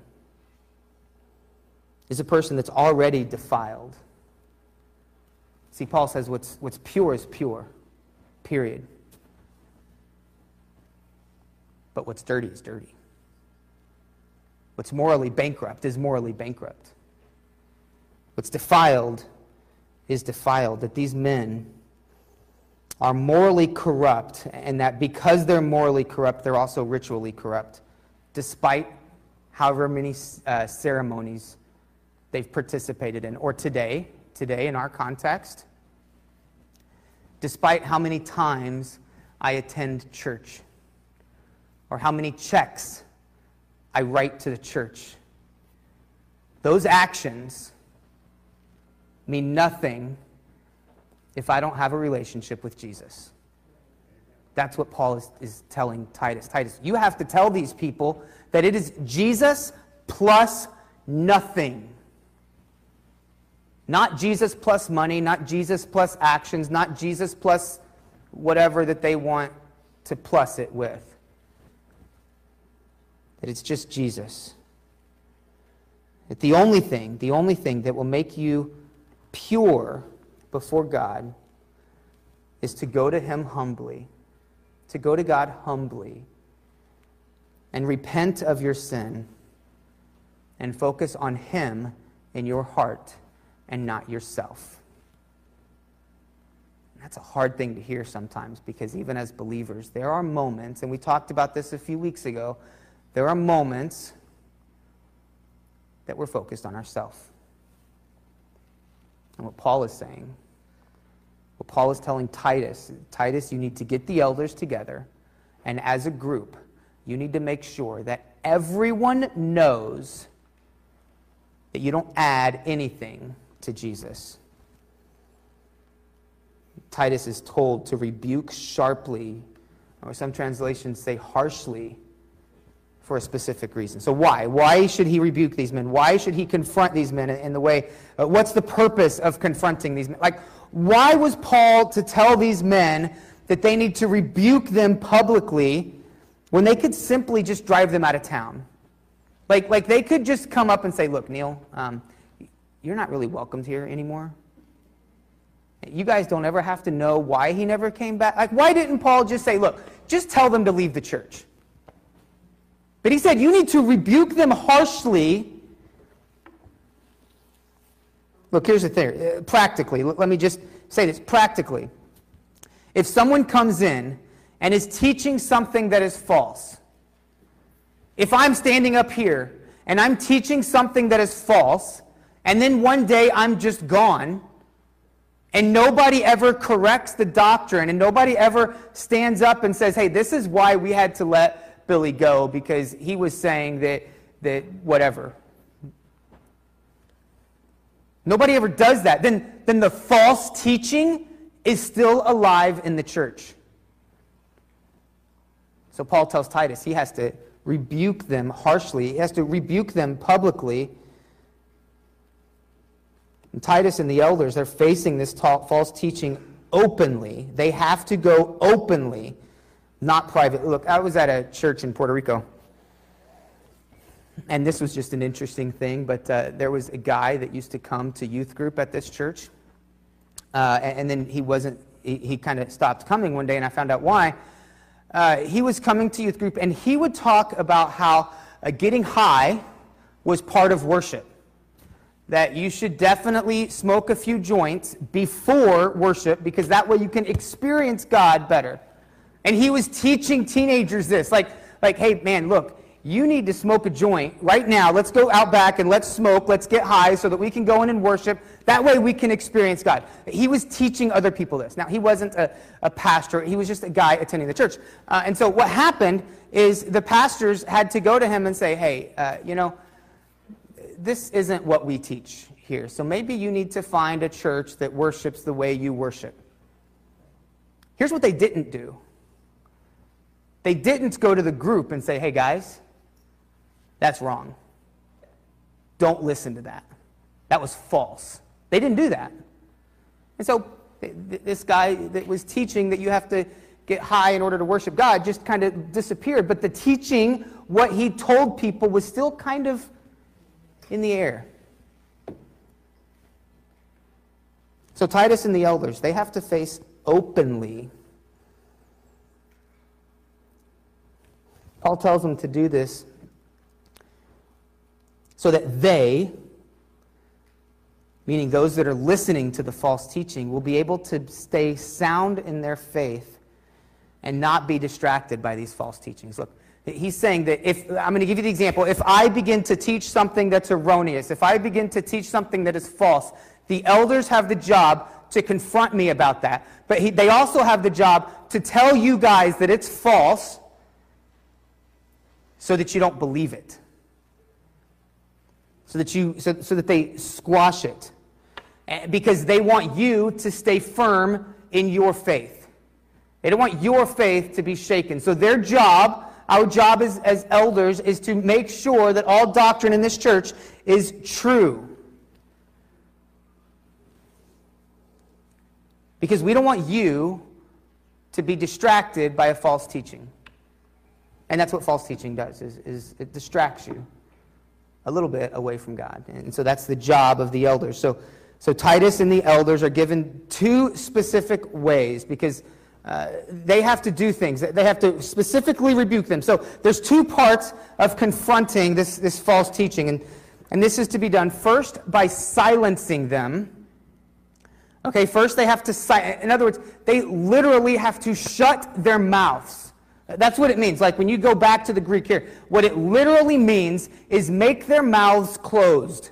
is a person that's already defiled. See, Paul says what's, what's pure is pure, period. But what's dirty is dirty. What's morally bankrupt is morally bankrupt. What's defiled is defiled. That these men are morally corrupt, and that because they're morally corrupt, they're also ritually corrupt, despite however many uh, ceremonies they've participated in. Or today, today in our context, despite how many times I attend church, or how many checks I write to the church, those actions mean nothing if I don't have a relationship with Jesus. That's what Paul is, is telling Titus. Titus, you have to tell these people that it is Jesus plus nothing. Not Jesus plus money, not Jesus plus actions, not Jesus plus whatever that they want to plus it with. That it's just Jesus. That the only thing, the only thing that will make you pure before God is to go to Him humbly, to go to God humbly and repent of your sin and focus on Him in your heart and not yourself. That's a hard thing to hear sometimes, because even as believers, there are moments, and we talked about this a few weeks ago, there are moments that we're focused on ourselves. And what Paul is saying, what Paul is telling Titus, Titus, you need to get the elders together, and as a group, you need to make sure that everyone knows that you don't add anything to Jesus. Titus is told to rebuke sharply, or some translations say harshly, for a specific reason. So why? Why should he rebuke these men? Why should he confront these men in the way? Uh, what's the purpose of confronting these men? Like, why was Paul to tell these men that they need to rebuke them publicly when they could simply just drive them out of town? Like, like they could just come up and say, look, Neil, um, you're not really welcomed here anymore. You guys don't ever have to know why he never came back. Like, why didn't Paul just say, look, just tell them to leave the church? But he said, you need to rebuke them harshly. Look, here's the thing. Uh, practically, let me just say this. Practically, if someone comes in and is teaching something that is false, if I'm standing up here and I'm teaching something that is false, and then one day I'm just gone, And nobody ever corrects the doctrine, and nobody ever stands up and says, hey, this is why we had to let Billy go, because he was saying that, that whatever. Nobody ever does that. Then, then the false teaching is still alive in the church. So Paul tells Titus he has to rebuke them harshly. He has to rebuke them publicly. And Titus and the elders, they're facing this talk, false teaching openly. They have to go openly, not privately. Look, I was at a church in Puerto Rico, and this was just an interesting thing, but uh, there was a guy that used to come to youth group at this church, uh, and, and then he wasn't, he, he kind of stopped coming one day, and I found out why. Uh, he was coming to youth group, and he would talk about how uh, getting high was part of worship. That you should definitely smoke a few joints before worship, because that way you can experience God better. And he was teaching teenagers this, like, like, hey, man, look, you need to smoke a joint right now. Let's go out back and let's smoke. Let's get high so that we can go in and worship. That way we can experience God. He was teaching other people this. Now, he wasn't a, a pastor. He was just a guy attending the church. Uh, and so what happened is the pastors had to go to him and say, hey, uh, you know, this isn't what we teach here. So maybe you need to find a church that worships the way you worship. Here's what they didn't do. They didn't go to the group and say, hey, guys, that's wrong. Don't listen to that. That was false. They didn't do that. And so this guy that was teaching that you have to get high in order to worship God just kind of disappeared. But the teaching, what he told people, was still kind of in the air. So Titus and the elders, they have to face openly. Paul tells them to do this so that they, meaning those that are listening to the false teaching, will be able to stay sound in their faith and not be distracted by these false teachings. Look, he's saying that if, I'm going to give you the example, if I begin to teach something that's erroneous, if I begin to teach something that is false, the elders have the job to confront me about that. But he, they also have the job to tell you guys that it's false so that you don't believe it. So that, you, so, so that they squash it. Because they want you to stay firm in your faith. They don't want your faith to be shaken. So their job, our job as, as elders, is to make sure that all doctrine in this church is true. Because we don't want you to be distracted by a false teaching. And that's what false teaching does, is, is it distracts you a little bit away from God. And so that's the job of the elders. So, so Titus and the elders are given two specific ways, because uh, they have to do things. They have to specifically rebuke them. So there's two parts of confronting this, this false teaching. And, and this is to be done first by silencing them. Okay, first they have to, si- in other words, they literally have to shut their mouths. That's what it means. Like when you go back to the Greek here, what it literally means is make their mouths closed.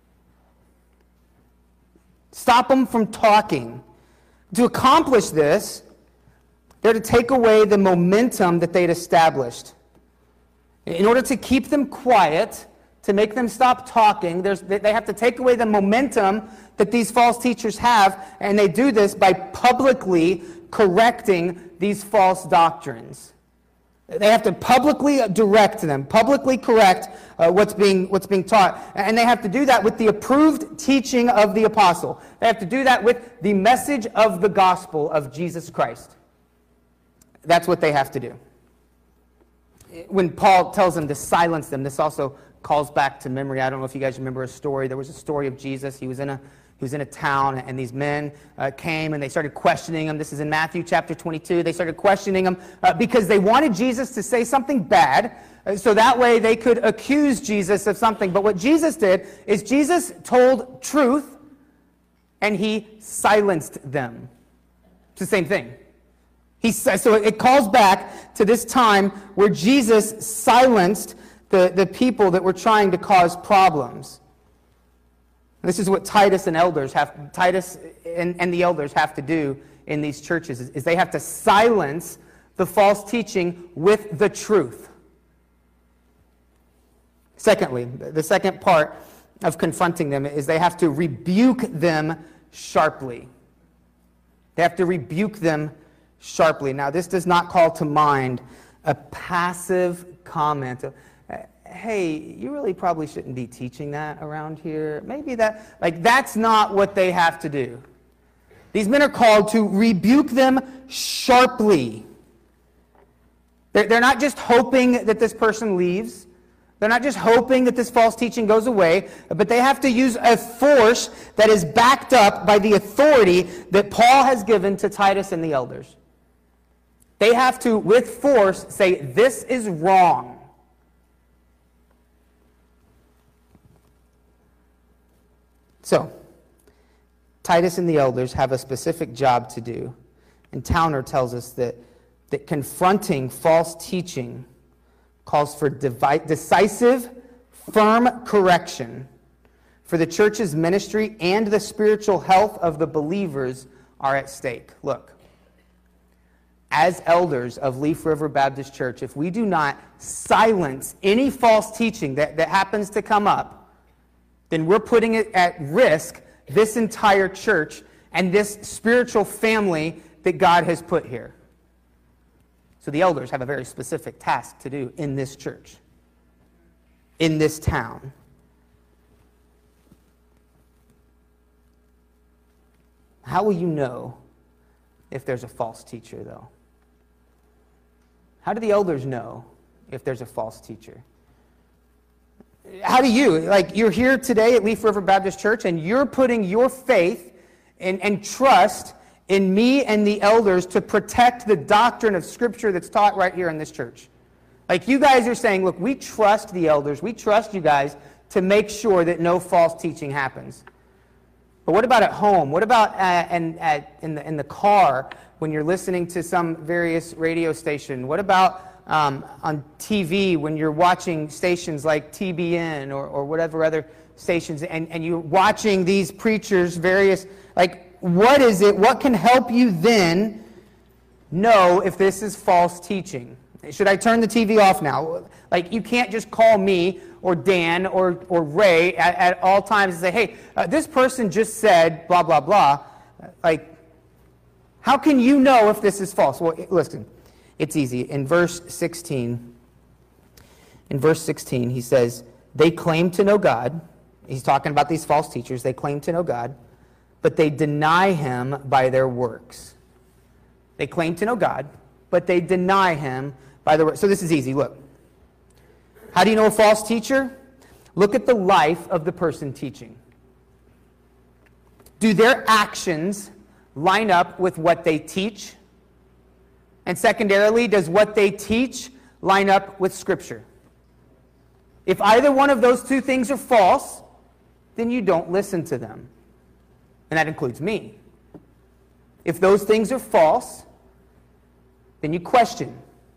Stop them from talking. To accomplish this, they're to take away the momentum that they'd established. In order to keep them quiet, to make them stop talking, there's, they have to take away the momentum that these false teachers have, and they do this by publicly correcting these false doctrines. They have to publicly direct them, publicly correct uh, what's being what's being taught. And they have to do that with the approved teaching of the apostle. They have to do that with the message of the gospel of Jesus Christ. That's what they have to do. When Paul tells them to silence them, this also calls back to memory. I don't know if you guys remember a story. There was a story of Jesus. He was in a He was in a town, and these men uh, came, and they started questioning him. This is in Matthew chapter twenty-two. They started questioning him uh, because they wanted Jesus to say something bad, uh, so that way they could accuse Jesus of something. But what Jesus did is Jesus told truth, and he silenced them. It's the same thing. He So it calls back to this time where Jesus silenced the, the people that were trying to cause problems. This is what Titus and elders have, Titus and, and the elders have to do in these churches, is, is they have to silence the false teaching with the truth. Secondly, the second part of confronting them is they have to rebuke them sharply. They have to rebuke them sharply. Now, this does not call to mind a passive comment of, hey, you really probably shouldn't be teaching that around here. Maybe that, like, that's not what they have to do. These men are called to rebuke them sharply. They're, they're not just hoping that this person leaves. They're not just hoping that this false teaching goes away, but they have to use a force that is backed up by the authority that Paul has given to Titus and the elders. They have to, with force, say, this is wrong. So, Titus and the elders have a specific job to do. And Towner tells us that, that confronting false teaching calls for devi- decisive, firm correction, for the church's ministry and the spiritual health of the believers are at stake. Look, as elders of Leaf River Baptist Church, if we do not silence any false teaching that, that happens to come up, then we're putting it at risk, this entire church and this spiritual family that God has put here. So the elders have a very specific task to do in this church, in this town. How will you know if there's a false teacher, though? How do the elders know if there's a false teacher? How do you, like, you're here today at Leaf River Baptist Church, and you're putting your faith and, and trust in me and the elders to protect the doctrine of Scripture that's taught right here in this church. Like, you guys are saying, look, we trust the elders, we trust you guys to make sure that no false teaching happens. But what about at home? What about uh, in, at, in, the, in the car when you're listening to some various radio station? What about um, on T V when you're watching stations like T B N or, or whatever other stations, and, and you're watching these preachers, various, like, what is it? What can help you then know if this is false teaching? Should I turn the T V off now? Like, you can't just call me or Dan or, or Ray at, at all times and say, hey, uh, this person just said blah, blah, blah. Like, how can you know if this is false? Well, listen, it's easy. In verse sixteen, in verse sixteen, he says, they claim to know God. He's talking about these false teachers. They claim to know God, but they deny him by their works. They claim to know God, but they deny him by their works. So this is easy. Look. How do you know a false teacher? Look at the life of the person teaching. Do their actions line up with what they teach? And secondarily, does what they teach line up with Scripture? If either one of those two things are false, then you don't listen to them. And that includes me. If those things are false, then you question.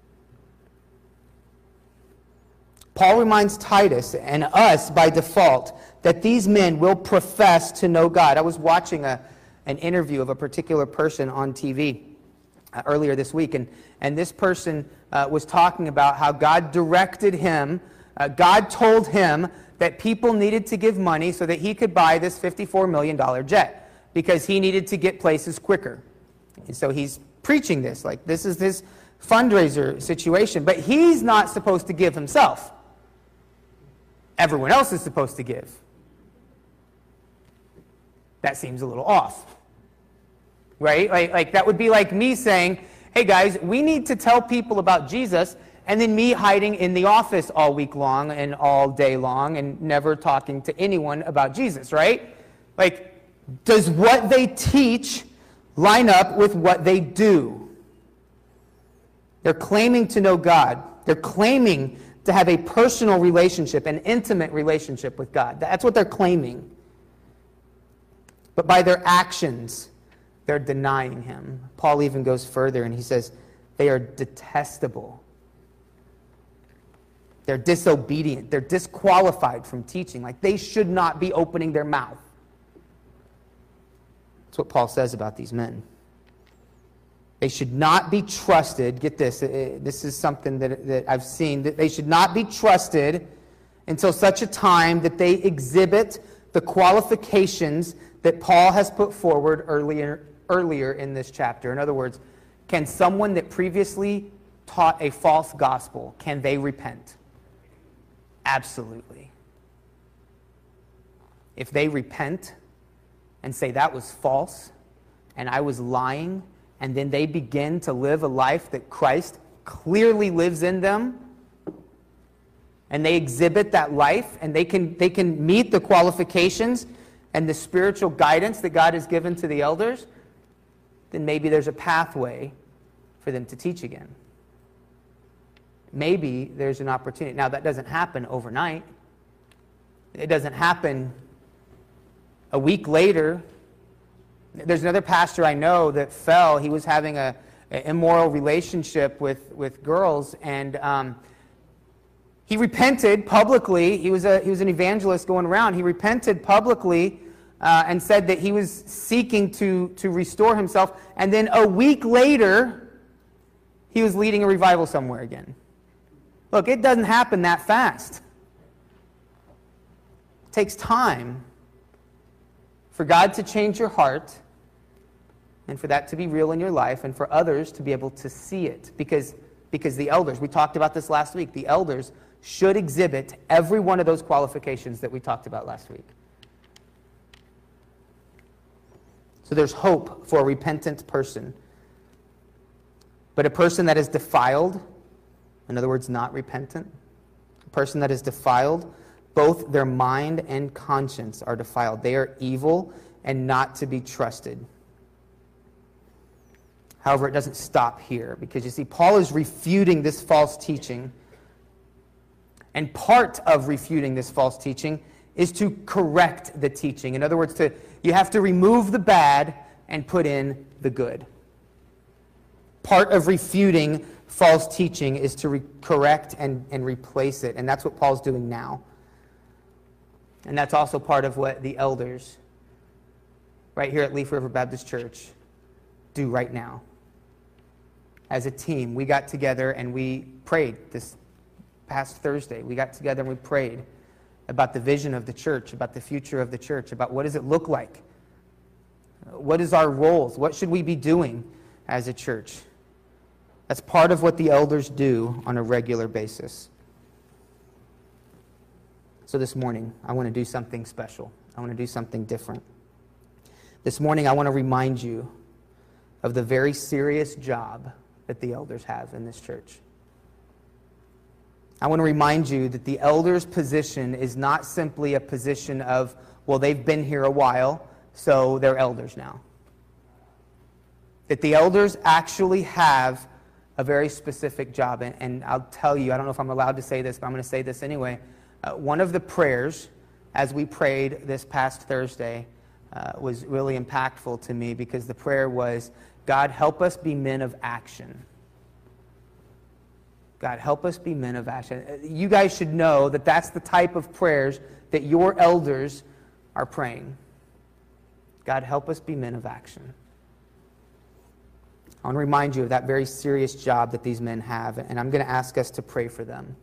Paul reminds Titus and us by default that these men will profess to know God. I was watching a, an interview of a particular person on T V uh, earlier this week, and, and this person uh, was talking about how God directed him, uh, God told him that people needed to give money so that he could buy this fifty-four million dollars jet, because he needed to get places quicker. And so he's preaching this, like this is his fundraiser situation. But he's not supposed to give himself. Everyone else is supposed to give. That seems a little off. Right? Like, like that would be like me saying, hey guys, we need to tell people about Jesus, and then me hiding in the office all week long and all day long and never talking to anyone about Jesus, right? Like, does what they teach line up with what they do? They're claiming to know God. They're claiming to have a personal relationship, an intimate relationship with God. That's what they're claiming. But by their actions, they're denying him. Paul even goes further and he says, they are detestable. They're disobedient. They're disqualified from teaching. Like, they should not be opening their mouth. That's what Paul says about these men. They should not be trusted. Get this. This is something that, that I've seen. That they should not be trusted until such a time that they exhibit the qualifications that Paul has put forward earlier, earlier in this chapter. In other words, can someone that previously taught a false gospel, can they repent? Absolutely. If they repent and say that was false and I was lying, and then they begin to live a life that Christ clearly lives in them, and they exhibit that life, and they can, they can meet the qualifications and the spiritual guidance that God has given to the elders, then maybe there's a pathway for them to teach again. Maybe there's an opportunity. Now, that doesn't happen overnight. It doesn't happen a week later. There's another pastor I know that fell. He was having a, an immoral relationship with, with girls, and um, he repented publicly. He was, a, he was an evangelist going around. He repented publicly uh, and said that he was seeking to, to restore himself. And then a week later, he was leading a revival somewhere again. Look, it doesn't happen that fast. It takes time for God to change your heart and for that to be real in your life and for others to be able to see it. Because, because the elders, we talked about this last week, the elders should exhibit every one of those qualifications that we talked about last week. So there's hope for a repentant person. But a person that is defiled, in other words, not repentant, a person that is defiled, both their mind and conscience are defiled. They are evil and not to be trusted. However, it doesn't stop here, because you see, Paul is refuting this false teaching. And part of refuting this false teaching is to correct the teaching. In other words, to, you have to remove the bad and put in the good. Part of refuting false teaching is to re- correct and, and replace it. And that's what Paul's doing now. And that's also part of what the elders right here at Leaf River Baptist Church do right now. As a team, we got together and we prayed this past Thursday. We got together and we prayed about the vision of the church, about the future of the church, about what does it look like? What is our roles? What should we be doing as a church? That's part of what the elders do on a regular basis. So this morning, I want to do something special. I want to do something different. This morning, I want to remind you of the very serious job that the elders have in this church. I want to remind you that the elders' position is not simply a position of, well, they've been here a while, so they're elders now. That the elders actually have a very specific job. And, and I'll tell you, I don't know if I'm allowed to say this, but I'm going to say this anyway. Uh, one of the prayers, as we prayed this past Thursday, uh, was really impactful to me, because the prayer was, God, help us be men of action. God, help us be men of action. You guys should know that that's the type of prayers that your elders are praying. God, help us be men of action. I want to remind you of that very serious job that these men have, and I'm going to ask us to pray for them.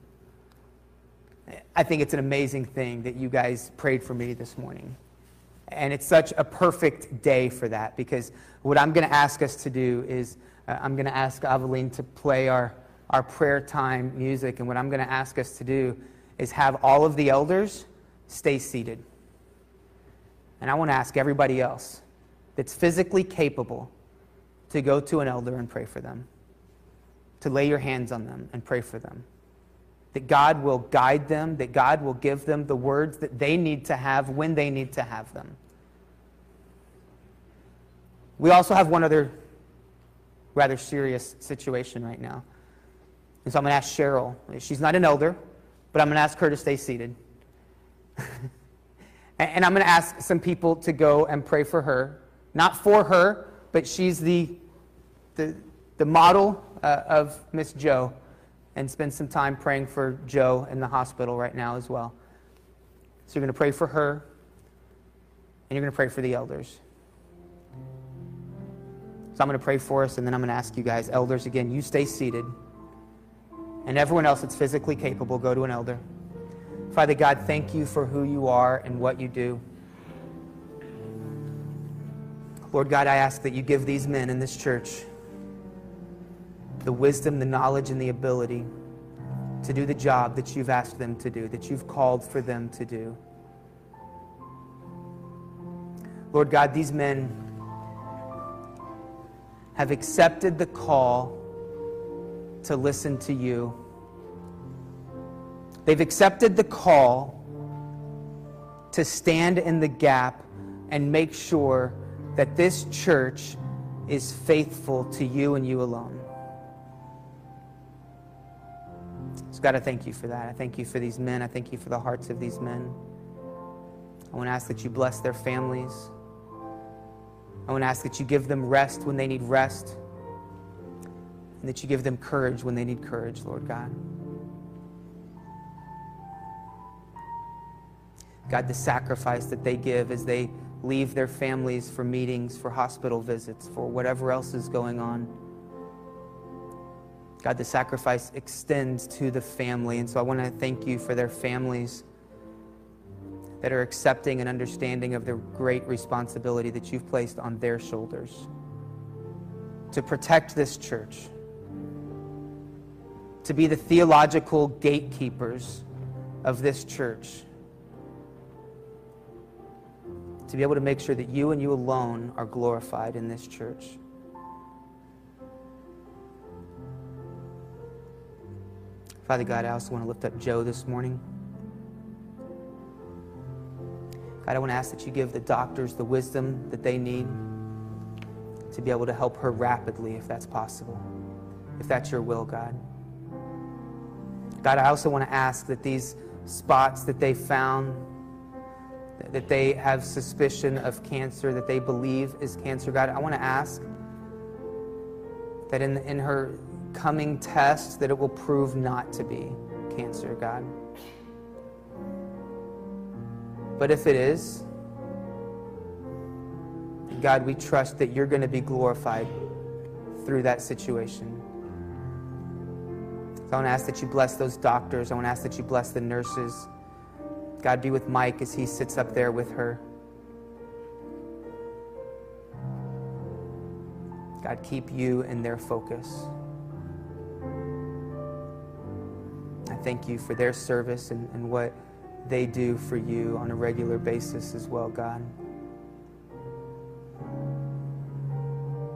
I think it's an amazing thing that you guys prayed for me this morning. And it's such a perfect day for that, because what I'm going to ask us to do is uh, I'm going to ask Aveline to play our, our prayer time music, and what I'm going to ask us to do is have all of the elders stay seated. And I want to ask everybody else that's physically capable to go to an elder and pray for them, to lay your hands on them and pray for them. That God will guide them, that God will give them the words that they need to have when they need to have them. We also have one other rather serious situation right now. And so I'm going to ask Cheryl. She's not an elder, but I'm going to ask her to stay seated. And I'm going to ask some people to go and pray for her. Not for her, but she's the, the, the model uh, of Miss Joe. And spend some time praying for Joe in the hospital right now as well. So you're going to pray for her, and you're going to pray for the elders. So I'm going to pray for us, and then I'm going to ask you guys, elders, again, you stay seated. And everyone else that's physically capable, go to an elder. Father God, thank you for who you are and what you do. Lord God, I ask that you give these men in this church the wisdom, the knowledge, and the ability to do the job that you've asked them to do, that you've called for them to do. Lord God, these men have accepted the call to listen to you. They've accepted the call to stand in the gap and make sure that this church is faithful to you and you alone. So God, I thank you for that. I thank you for these men. I thank you for the hearts of these men. I want to ask that you bless their families. I want to ask that you give them rest when they need rest, and that you give them courage when they need courage, Lord God. God, the sacrifice that they give as they leave their families for meetings, for hospital visits, for whatever else is going on. God, the sacrifice extends to the family, and so I want to thank you for their families that are accepting and understanding of the great responsibility that you've placed on their shoulders to protect this church, to be the theological gatekeepers of this church, to be able to make sure that you and you alone are glorified in this church. Father God, I also want to lift up Joe this morning. God, I want to ask that you give the doctors the wisdom that they need to be able to help her rapidly, if that's possible, if that's your will, God. God, I also want to ask that these spots that they found, that they have suspicion of cancer, that they believe is cancer, God, I want to ask that in, in her coming test, that it will prove not to be cancer, God. But if it is, God, we trust that you're going to be glorified through that situation. So I want to ask that you bless those doctors. I want to ask that you bless the nurses. God, be with Mike as he sits up there with her. God, keep you in their focus. I thank you for their service and, and what they do for you on a regular basis as well, God.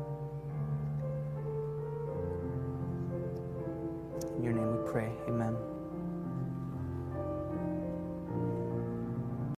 In your name we pray. Amen.